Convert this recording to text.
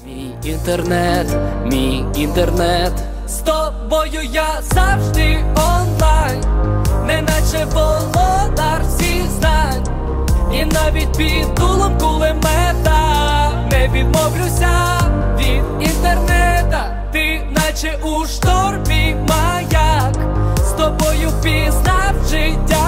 Мій інтернет, з тобою я завжди онлайн, неначе володар всіх знань, і навіть під дулом кулемета не відмовлюся від інтернета. Ти наче у штормі маяк, з тобою впізнав життя.